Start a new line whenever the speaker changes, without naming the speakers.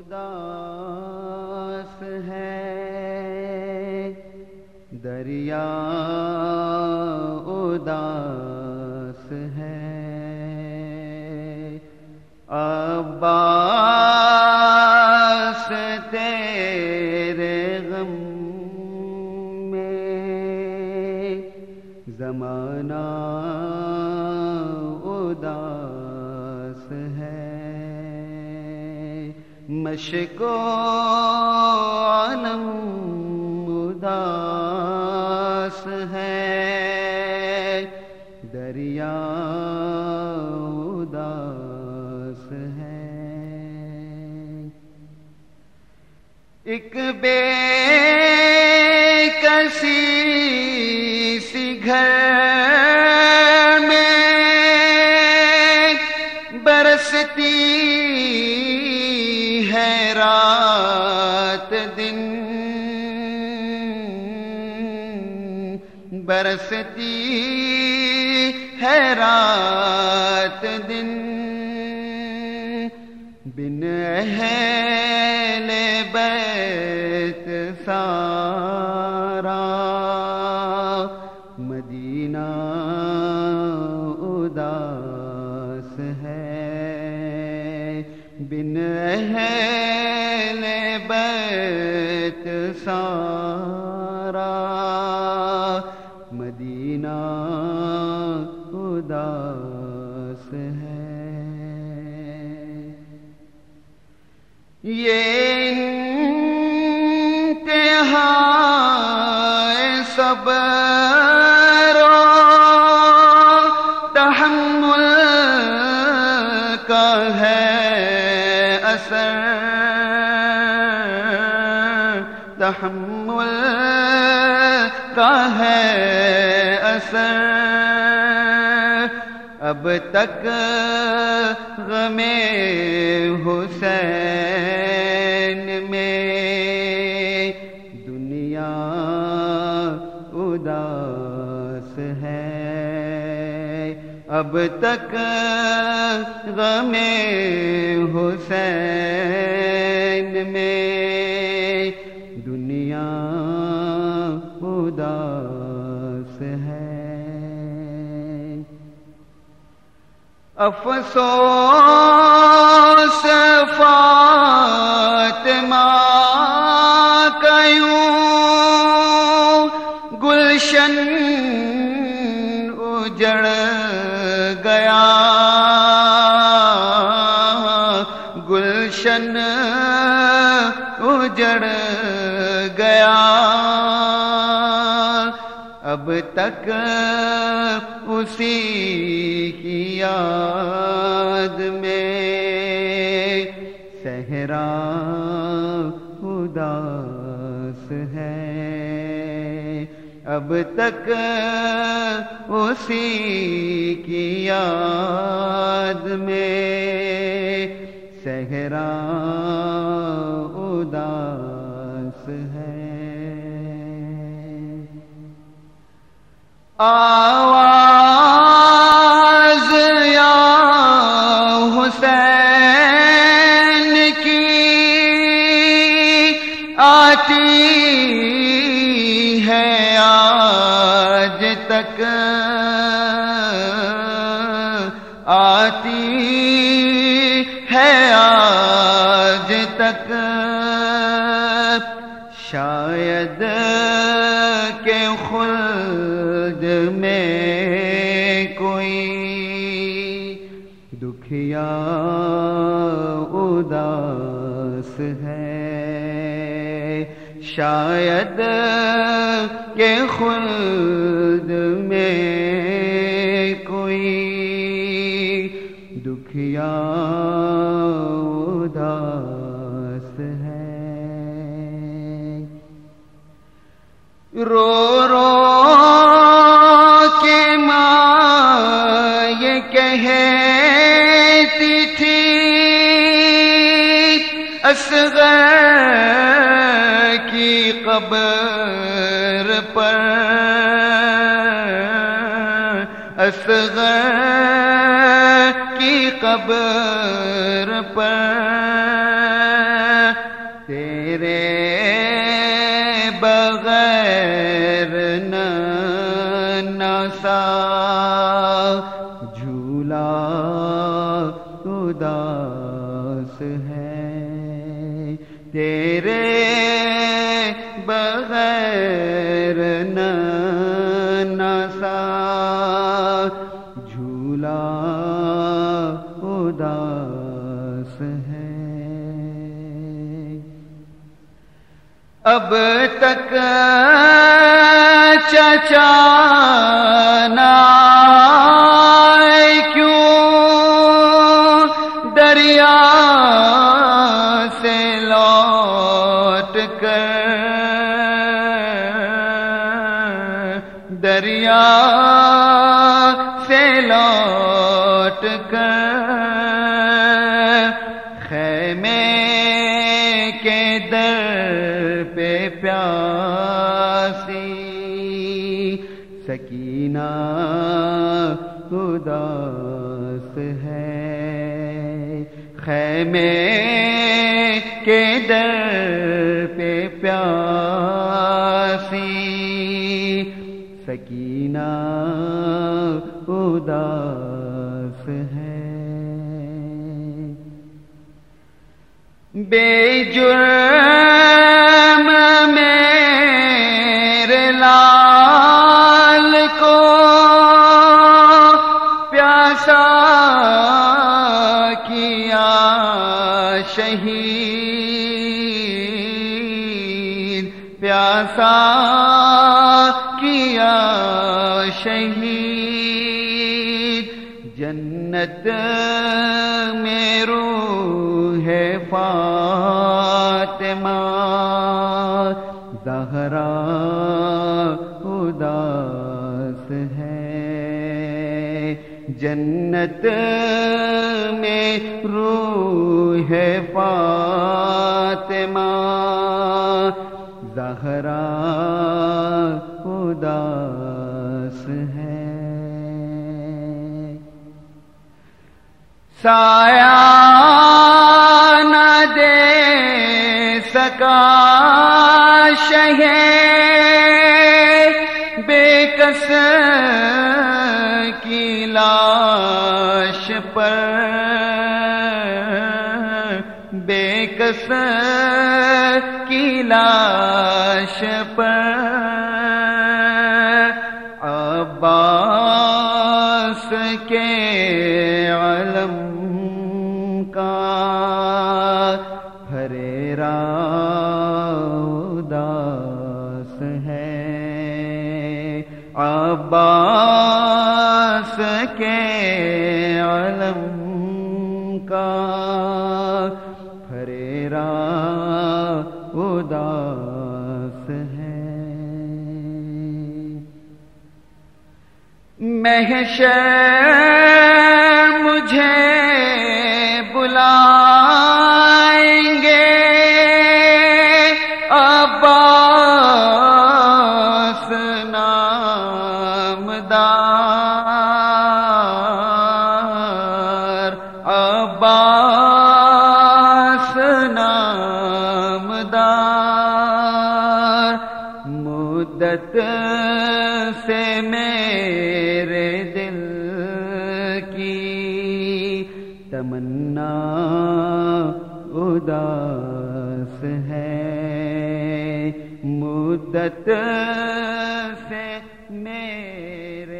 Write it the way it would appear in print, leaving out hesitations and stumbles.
اداس ہے دریا اداس ہے عباس تیرے غم میں زمانہ اداس ہے مشک و عالم اداس ہے دریا اداس ہے ایک بے کسی سی گھر میں برستی ہے رات دن برستی ہے رات دن بن اہل بیت سارا مدینہ اداس ہے بن اہل بیت سارا مدینہ اداس ہے یہ انتہائے صبر و تحمل کا ہے اثر تحمل کا ہے اثر اب تک غم حسین میں دنیا اداس ہے اب تک غم حسین میں دنیا اداس ہے افسوس فاطمہ کا یوں گلشن اجڑ گیا گلشن اجڑ گیا اب تک اسی کی یاد میں صحرا اداس ہے اب تک اسی کی یاد میں صحرا اداس ہے آواز یا حسین کی آتی ہے آج تک آتی ہے آج تک شاید کہ خلد میں کوئی دکھیا اداس ہے شاید کہ خلد میں کوئی دکھیا اداس ہے رو رو کے ماں یہ کہتی تھی اصغر کی قبر پر اصغر کی قبر پر تیرے بغیر ناسا جھولا اداس ہے، تیرے بغیر ناسا جھولا اداس ہے۔ اب تک چچا نہ آئے کیوں دریا سے لوٹ کر، دریا سے لوٹ کر خیمے کے در پہ پیاسی سکینہ اداس ہے، خیمے کے در پہ پیاسی سکینہ اداس ہے۔ بے جرم میرے لال کو پیاسا کیا شہید، پیاسا کیا شہید، جنت میں روح فاطمہ زہرا اداس ہے، جنت میں روح فاطمہ زہرا اداس ہے۔ سایہ نہ دے سکا شہ بے کس کی لاش پر، بے کس کی لاش پر عباس کے علم کا پھریرا اداس ہے، عباس کے علم کا پھریرا اداس ہے۔ محشر مجھے بلائیں گے، عباس نامدار، عباس نامدار، مدت سے میرے دل کی تمنا اداس ہے، مدت سے میرے